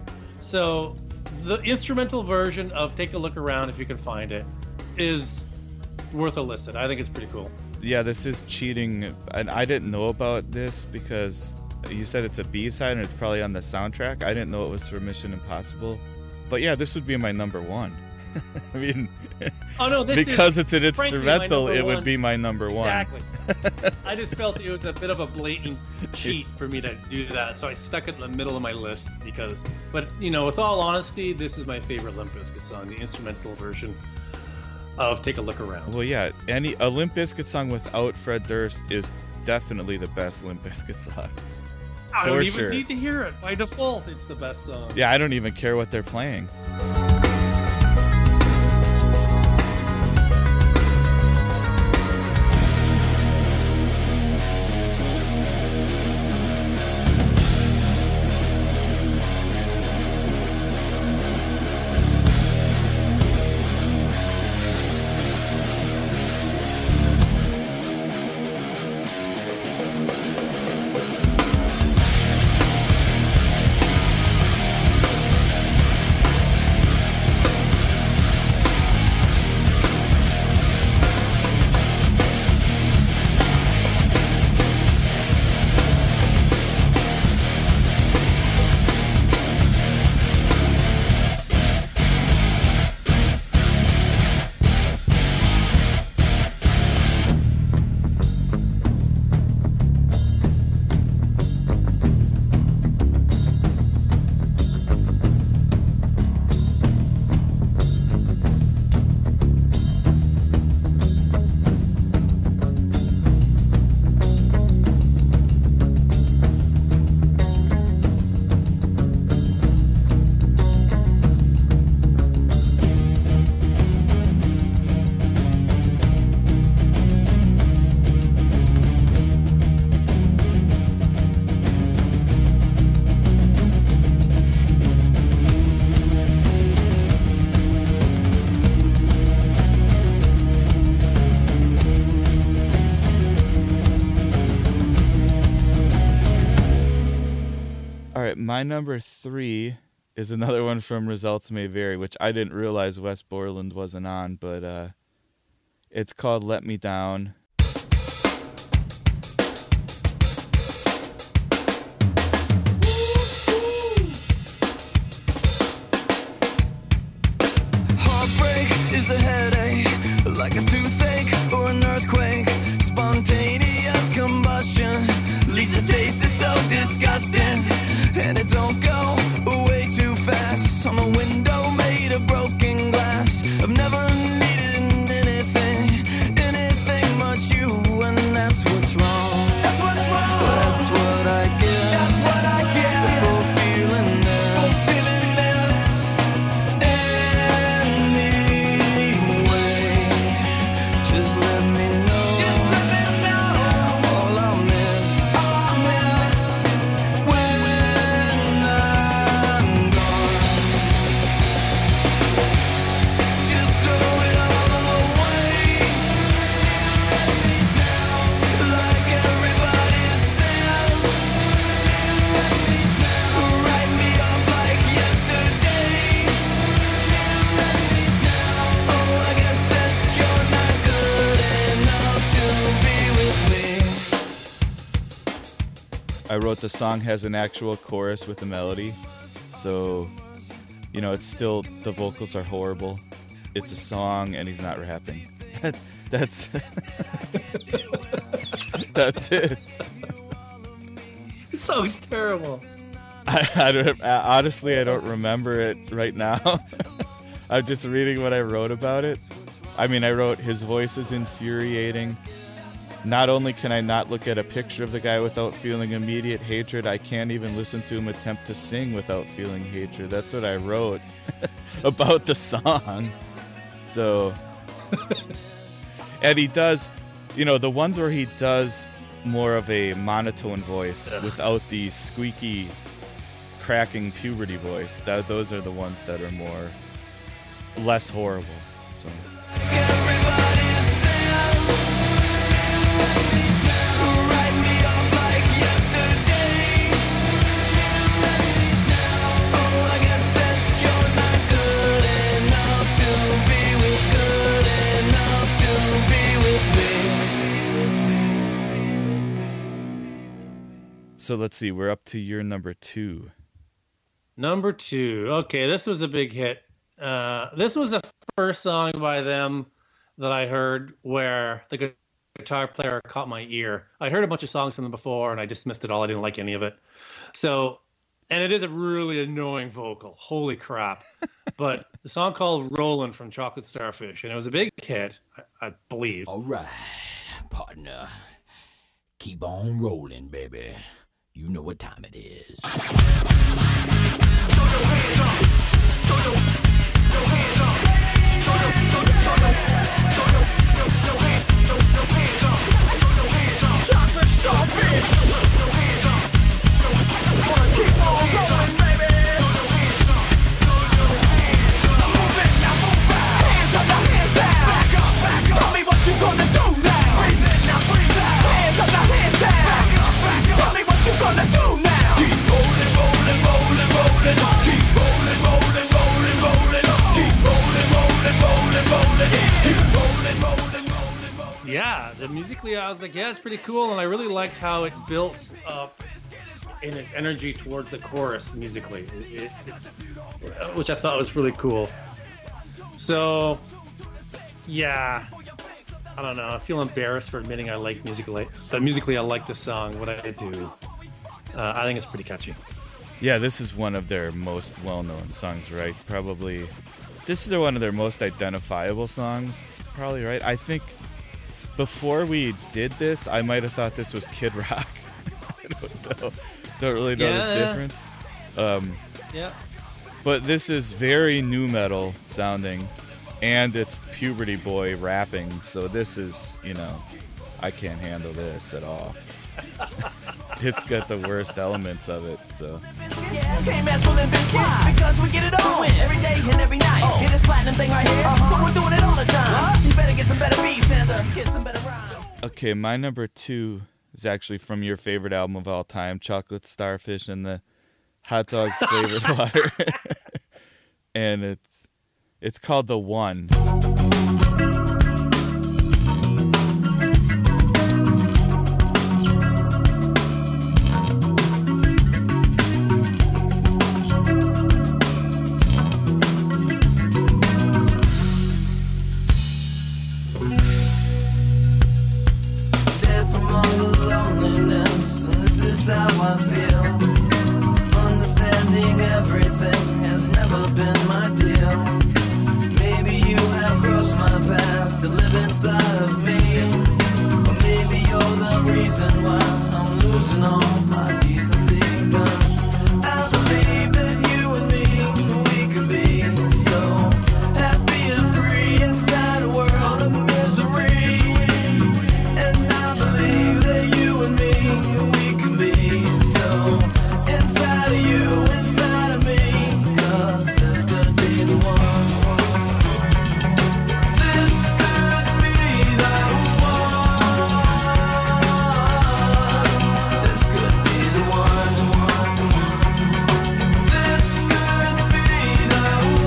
So the instrumental version of Take a Look Around, if you can find it, is worth a listen. I think it's pretty cool. Yeah, this is cheating. And I didn't know about this because you said it's a B-side and it's probably on the soundtrack. I didn't know it was for Mission Impossible. But yeah, this would be my number one. I mean, oh, no, this because is, it's an instrumental, it one. would be my number one. Exactly. I just felt it was a bit of a blatant cheat for me to do that, so I stuck it in the middle of my list because. But you know, with all honesty, this is my favorite Limp Bizkit song, the instrumental version of "Take a Look Around." Well, yeah, any a Limp Bizkit song without Fred Durst is definitely the best Limp Bizkit song. I For don't even sure. need to hear it. By default, it's the best song. Yeah, I don't even care what they're playing. my number three is another one from Results May Vary, which I didn't realize Wes Borland wasn't on, but uh, it's called Let Me Down. Heartbreak is a headache, like a toothache or an earthquake. Spontaneous combustion leaves a taste that's so disgusting, and it don't go away too fast. I'm a window made of broken glass. I've never needed anything, anything but you, and that's what's wrong. That's what's wrong. That's what I get. That's what I get. For feeling this. For feeling this. Anyway, just let me know. Just let me know. All I'll miss. All I'll miss. When I'm gone. Just throw it all away. Like everybody says. Write me off like yesterday. Oh, I guess that you're not good enough to be with me. I wrote the song has an actual chorus with a melody, so, you know, it's still, the vocals are horrible. It's a song, and he's not rapping. That, that's, that's it. This song's terrible. I, I don't, I, honestly, I don't remember it right now. I'm just reading what I wrote about it. I mean, I wrote, his voice is infuriating. Not only can I not look at a picture of the guy without feeling immediate hatred, I can't even listen to him attempt to sing without feeling hatred. That's what I wrote about the song. So, and he does, you know, the ones where he does more of a monotone voice without the squeaky, cracking puberty voice, that those are the ones that are more, less horrible. So. Write me off like yesterday. Oh, I guess that you're not good enough to be with, good enough to be with me. So let's see, we're up to your number two. Number two. Okay, this was a big hit. Uh, this was the first song by them that I heard where the gu- guitar player caught my ear. I'd heard a bunch of songs from them before, and I dismissed it all. I didn't like any of it. So, and it is a really annoying vocal. Holy crap. But the song called Rollin' from Chocolate Starfish, and it was a big hit, I, I believe. All right, partner. Keep on rolling, baby. You know what time it is. Chocolate starfish. Wanna keep on rolling, baby. Move it, now move out. Hands up, now hands down. Back up, back up. Tell me what you gonna do now. Breathe in, now breathe out. Hands up, now hands down. Back up, back up. Tell me what you gonna do now. Keep rolling, rolling, rolling, rolling. Keep rolling, rolling, rolling, rolling. Keep rolling, rolling, rolling, rolling. Keep rolling, rolling, rolling, rolling. Yeah, the musically, I was like, yeah, it's pretty cool, and I really liked how it built up in its energy towards the chorus musically, it, it, it, which I thought was really cool. So, yeah, I don't know. I feel embarrassed for admitting I like musically, but musically, I like the song. What I do, uh, I think it's pretty catchy. Yeah, this is one of their most well-known songs, right? Probably, this is one of their most identifiable songs, probably, right? I think before we did this, I might have thought this was Kid Rock. I don't know. Don't really know Yeah. the difference. Um, Yeah. but this is very nu metal sounding, and it's Puberty Boy rapping, so this is, you know, I can't handle this at all. It's got the worst elements of it, so. Yeah, can't mess with them bitch. Why? Because we get it on every day and every night. Oh. Hear this platinum thing right here? Uh-huh. But we're doing it all the time. What? So you better get some better beats and uh, get some better rhymes. Okay, my number two is actually from your favorite album of all time, Chocolate Starfish, and the hot dog flavored water. And it's it's called The One. Dead from all the loneliness, and this is how I feel. Understanding everything has never been my deal. Maybe you have crossed my path to live inside of me, or maybe you're the reason why I'm losing all my decency. But I believe that you and me, we can be so happy and free inside a world of misery. And I believe that you and me, we can be so inside of you, inside of me. 'Cause this could be the one. This could be the one. This could be the one. This could be the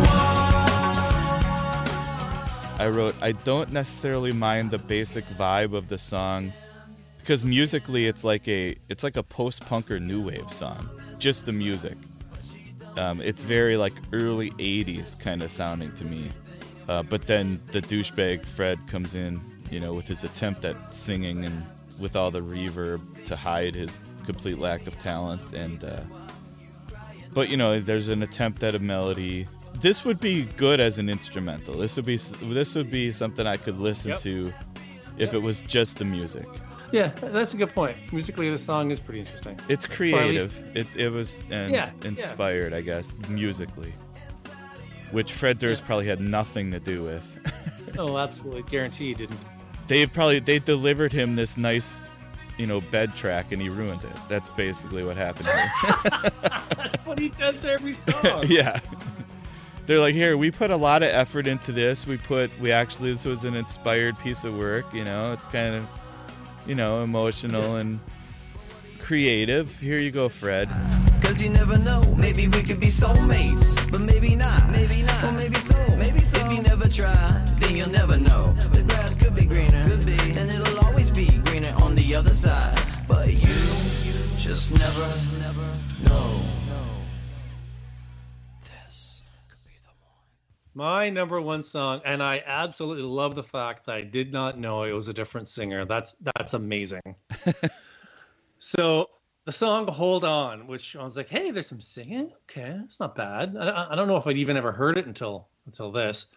one. I wrote, I don't necessarily mind the basic vibe of the song because musically it's like a it's like a post-punk or new wave song. Just the music. Um, it's very like early eighties kind of sounding to me. Uh, but then the douchebag Fred comes in, you know, with his attempt at singing and with all the reverb to hide his complete lack of talent. And uh, but you know, there's an attempt at a melody. This would be good as an instrumental. This would be this would be something I could listen Yep. to if it was just the music. Yeah, that's a good point. Musically, the song is pretty interesting. It's Or at creative. least- It it was and Yeah, yeah. inspired, I guess, musically, which Fred Durst probably had nothing to do with. Oh, absolutely, guarantee you didn't. They probably they delivered him this nice, you know, bed track and he ruined it. That's basically what happened here. That's what he does to every song. Yeah. They're like, here, we put a lot of effort into this. We put, we actually, this was an inspired piece of work. You know, it's kind of, you know, emotional and creative. Here you go, Fred. Cause you never know, maybe we could be soulmates, but maybe not, maybe not, or maybe so, maybe so. If you never try, then you'll never know. The grass could be greener, could be, and it'll always be greener on the other side. But you just never, never know. This could be the one. My number one song, and I absolutely love the fact that I did not know it was a different singer. That's that's amazing. So the song "Hold On," which I was like, "Hey, there's some singing. Okay, it's not bad." I, I don't know if I'd even ever heard it until until this.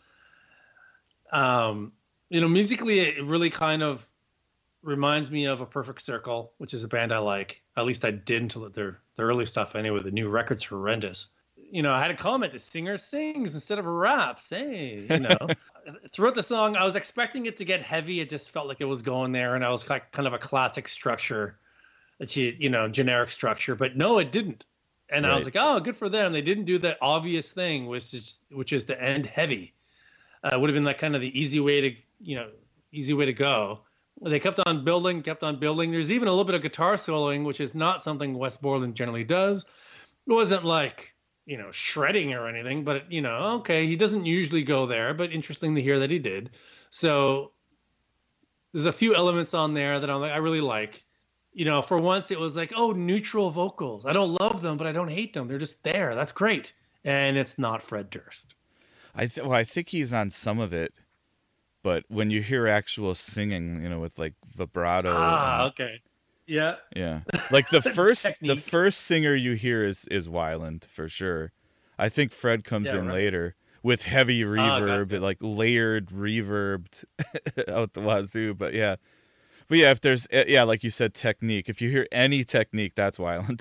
Um, you know, musically, it really kind of reminds me of A Perfect Circle, which is a band I like. At least I did until their their early stuff. Anyway, the new record's horrendous. You know, I had a comment: the singer sings instead of raps. Hey, you know. Throughout the song, I was expecting it to get heavy. It just felt like it was going there, and I was like kind of a classic structure. That you, you know, generic structure, but no, it didn't. And I was Right. like, oh, good for them. They didn't do the obvious thing, which is, which is to end heavy. Uh, it would have been like kind of the easy way to, you know, easy way to go. They kept on building, kept on building. There's even a little bit of guitar soloing, which is not something Wes Borland generally does. It wasn't like, you know, shredding or anything, but, you know, okay, he doesn't usually go there, but interesting to hear that he did. So there's a few elements on there that I'm like, I really like. You know, for once it was like, oh, neutral vocals. I don't love them, but I don't hate them. They're just there. That's great. And it's not Fred Durst. I th- well, I think he's on some of it, but when you hear actual singing, you know, with like vibrato. Ah, and- okay. Yeah. Yeah. Like the first the Technique. first singer you hear is is Weiland for sure. I think Fred comes Yeah, in right. later with heavy reverb, gotcha. like layered reverbed out the wazoo, but yeah. But yeah, if there's eh, yeah, like you said, technique. If you hear any technique, that's Weiland.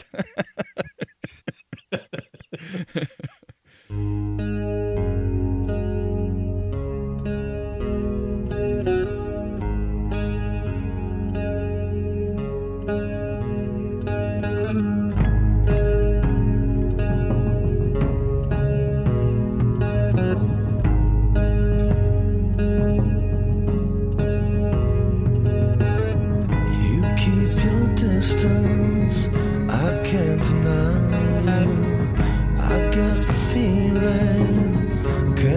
You keep your distance, I can't deny you.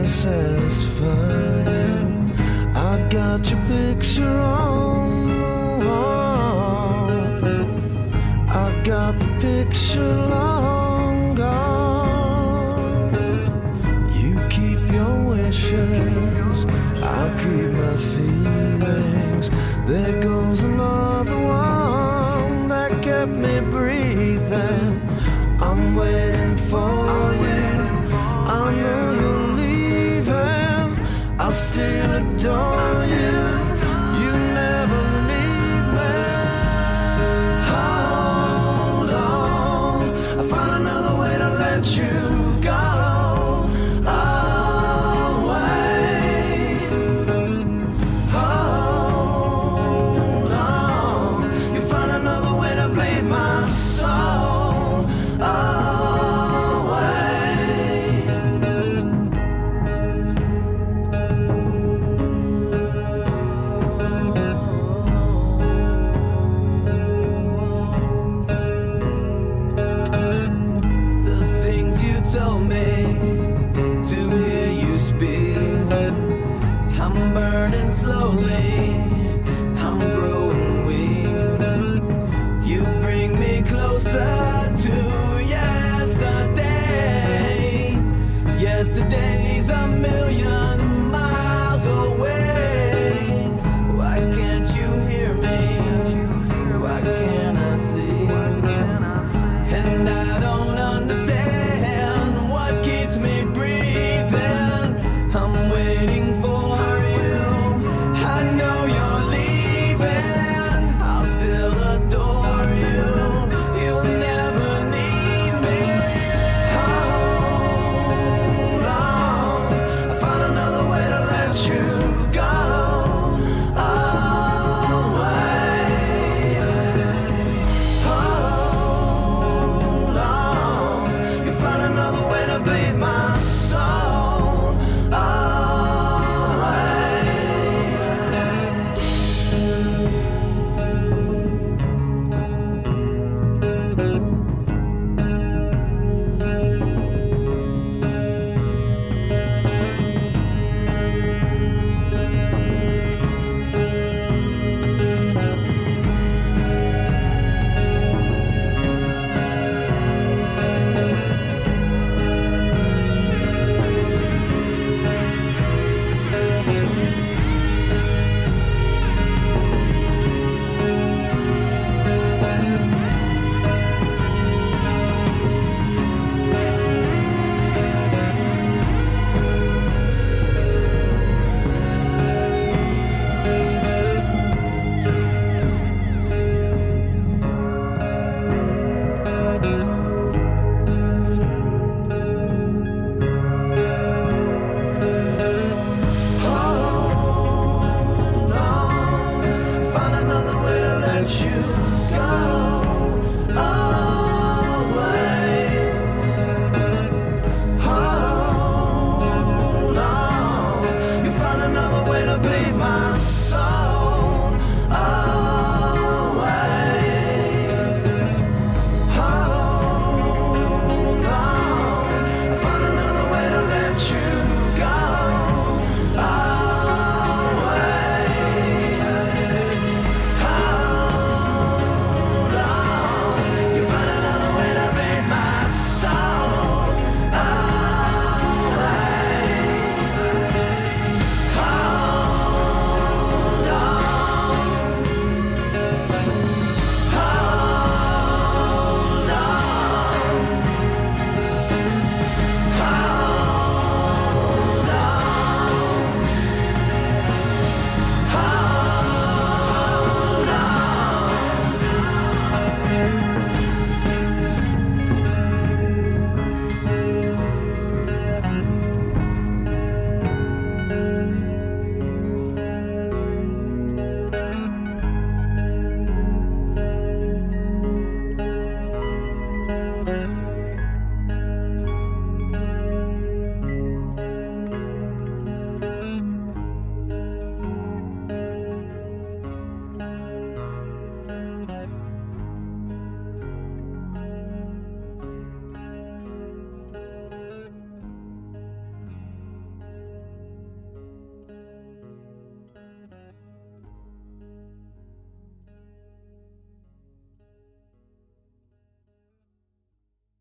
satisfy you. I got your picture on the wall. I got the picture long gone. You keep your wishes, I'll keep my feelings. There goes another one that kept me breathing. I'm waiting for you. I know you're leaving. I'll still adore you. You never leave me. Hold on, I found another way to let you go. Told me to hear you speak. I'm burning slowly, I'm growing weak. You bring me closer to yesterday. Yesterday's a million miles away. Why can't you hear me? Why can't I sleep? And I don't understand keeps me breathing. I'm waiting for you. I know you're leaving. I'll still adore you. You'll never need me. Hold on, I found another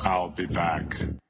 I'll be back.